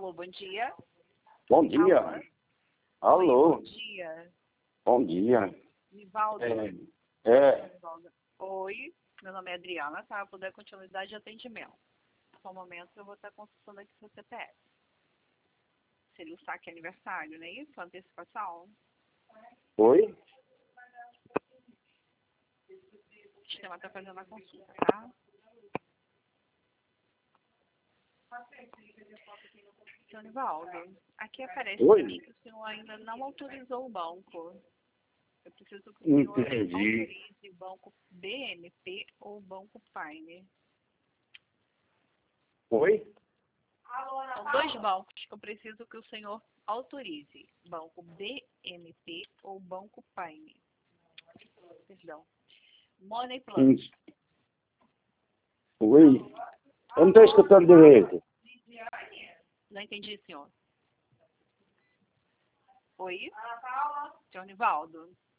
Alô, bom dia. Bom dia. Alô. Oi, bom dia. Bom dia. Nivaldo. É. Oi, meu nome é Adriana, tá? Vou dar continuidade de atendimento. Só um momento que eu vou estar consultando aqui seu CPF. Seria o saque aniversário, não é isso? Antecipação? Oi? O sistema está fazendo a consulta, tá? Seu Nivaldo, aqui aparece Oi? para mim que o senhor ainda não autorizou o banco. Eu preciso que o senhor Entendi. autorize o banco BNP ou o banco Pine. Oi? São dois bancos que eu preciso que o senhor autorize. Banco BNP ou Banco Pine. Perdão. Money Plus. Oi? Eu não estou escutando direito. Não entendi, senhor. Oi? Senhor Nivaldo.